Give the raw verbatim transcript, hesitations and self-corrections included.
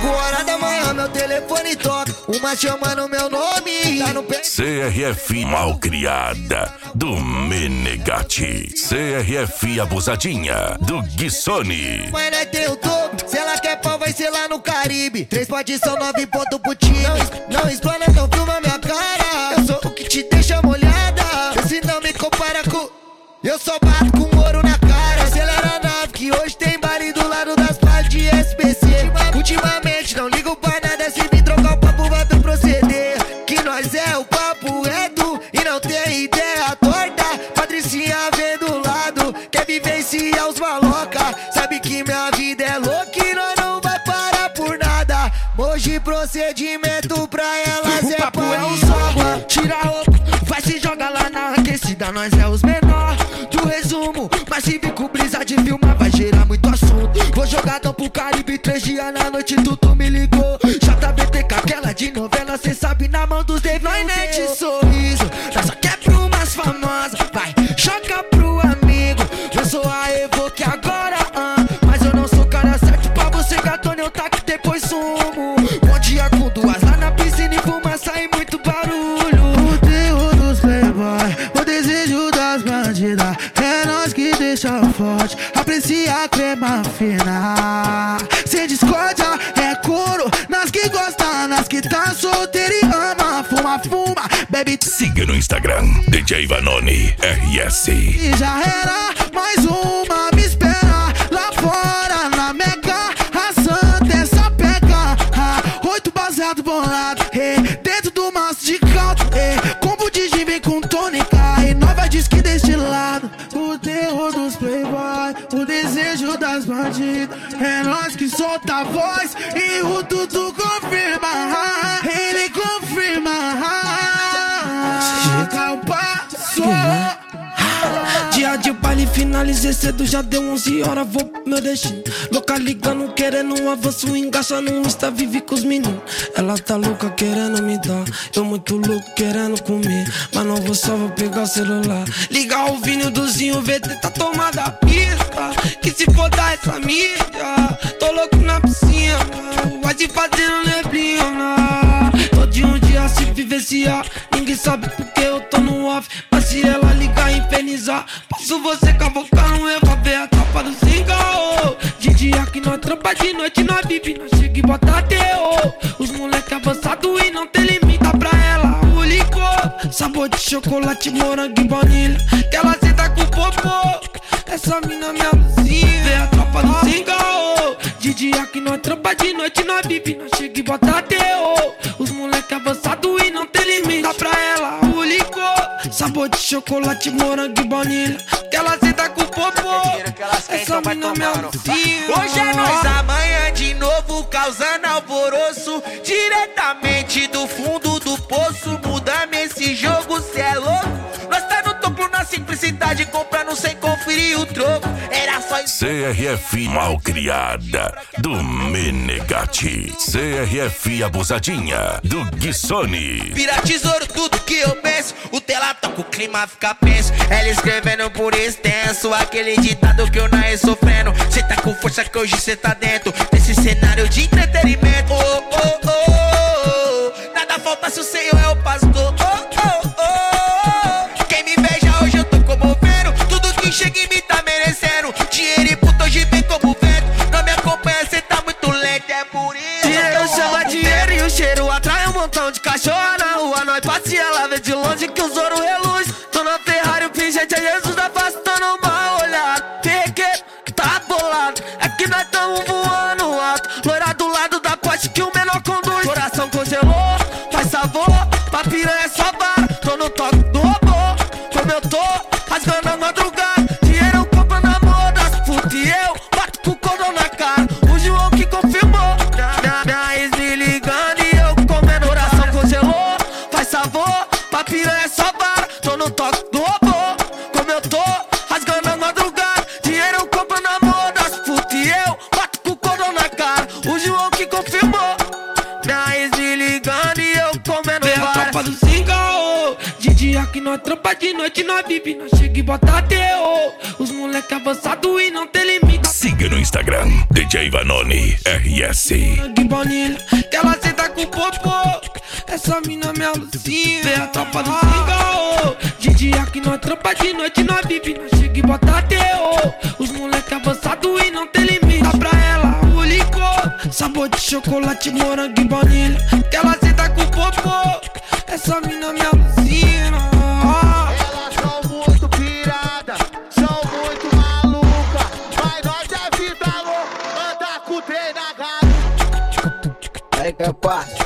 cinco horas da manhã meu telefone toca, uma chamando meu nome, tá no pé. C R F Malcriada, do Menegatti. C R F Abusadinha, do Guissoni. Mas nós tem o dobro, se ela quer pau vai ser lá no Caribe. Três potes são nove pontos pro time. Não, não explana, não filma minha cara. Eu sou o que te deixa molhada. Se não me compara com... Eu só bato com ouro na cara. Acelera a nave que hoje tem baile do lado das partes de S B C. Ultimamente não ligo pra nada, se me trocar o papo vai pro proceder. Que nós é o papo reto e não tem ideia torta. Patricinha vem do lado, quer vivenciar os maloca. Sabe que minha vida é louca e nós não vai parar por nada. Hoje procedimento pra elas o é papo país. É o samba, tira a roupa, vai se jogar lá na aquecida. Nós é os menor do resumo, mas se vir com brisa de filmar vai gerar muito assunto. Vou jogadão pro Caribe, três dias na noite tu, tu me ligou. J B T com aquela de novela, cê sabe na mão dos dedos. Nós nem de sorriso, nós só quer pro umas famosas. Vai, choca pro amigo, eu sou a Evoque agora, ah, mas eu não sou cara certo pra você, gatone, eu taco depois sumo. Bom dia com duas lá na piscina e fumaça e muito barulho. O terror dos playboy, o desejo das bandidas, é nós que deixa forte, aprecia a crema fina. Sem discórdia, é couro, nós que gosta, nós que tá solteiro e ama. Fuma, fuma, bebe. Siga no Instagram, D J Vanoni R S. E já era, mais uma me espera lá fora na Mega. A santa é só pega, ah, oito baseado bolado, eh, dentro do maço de caldo, eh, combo de gin vem com tônica e nova diz que deste lado. O terror dos playboy, o desejo das bandidas, é nós que solta a voz e o Dudu confirma, ah, ele confirma, ah, chega o passo. Dia de baile, finalizei cedo, já deu onze horas, vou pro meu destino. Louca ligando, querendo um avanço, engaça no Insta, vive com os meninos. Ela tá louca querendo me dar, eu muito louco querendo comer, mas não vou só, vou pegar o celular, ligar o vinil do Zinho, V T tá tomada a pista, que se foda essa mídia. Tô louco na piscina, vai se fazendo neblina. Todo um dia se vivenciar, ninguém sabe porque eu tô no off, mas se ela ligar e infernizar, posso você cavocar no eu vou ver a tropa do Singal. De dia que nós trampa, de noite nós vive, nós chega e bota terror. Os moleque avançado e não tem limita pra ela, o licor, sabor de chocolate, morango e baunilha, que ela senta com popô. Essa mina me alucina, vê a tropa do Singal. De dia que nós trampa, de noite nós vive, nós chega e bota terror. Os moleque avançado e não tem limite pra ela, o licor, sabor de chocolate, morango e baunilha, que ela senta com popô. Essa mina me alucina. Hoje é nós, amanhã de novo causando alvoroço, diretamente do fundo do poço. Muda-me esse jogo, cê é louco. Nós tá no topo na simplicidade, comprando sem conferir o troco. Era só isso. C R F Malcriada, do Menegatti. C R F Abusadinha, do Guissoni. Vira tesouro tudo que eu penso, o tela toca, o clima fica penso. Ela escrevendo por extenso, aquele ditado que eu não sofrendo. Cê tá com força que hoje cê tá dentro desse cenário de entretenimento. Oh, oh, oh, oh. Nada falta se o Senhor é o pastor. Oh, oh, oh. Quem me beija hoje eu tô comovendo, tudo que chega em mim tá merecendo. Dinheiro e puto hoje vem como vento, não me acompanha, cê tá muito lento, é por isso. Dinheiro chama dinheiro e o cheiro atrai um montão de cachorro na rua. Nós passeia lá, vê de longe que os ouro reluz. Tô na Ferrari, o pingente é Jesus da face, tô numa olhada. Pequeno, tá bolado, é que nós tamo voando alto. Loira do lado da poste que o menor conduz. Coração congelou, faz sabor, pra piranha é só vara. Tô no toque do robô, como eu tô, rasgando a madrugada. Dinheiro eu compro na moda, puto e eu bato com o cordão na cara. O João que confirmou, minha, minha ex me ligando e eu comendo. Coração congelou, faz sabor, pra piranha é só vara. Tô no toque do robô, como eu tô, rasgando a madrugada. Dinheiro eu compro na moda, puto e eu bato com o cordão na cara. O João que confirmou, minha ex me ligando e eu comendo. Vê a tropa do Singal. De dia que nós trampa, de noite nós vive, nós chega e bota terror. Os moleque avançado e não tem limite. Siga Siga no Instagram, D J Vanoni R S. De baunilha, que ela senta com popô. Essa mina me alucina. Vê a tropa do cigarro. De dia que nós trampa, de noite nós vive. Nós chega e bota terror. Os moleque avançado e não tem limite. Dá pra ela o licor, sabor de chocolate, morango e baunilha. Que ela senta com popô. Essa mina me alucina. Elas são muito piradas, são muito malucas. Mas nós é vida louca, anda com o trem na gata. Aí que é parte.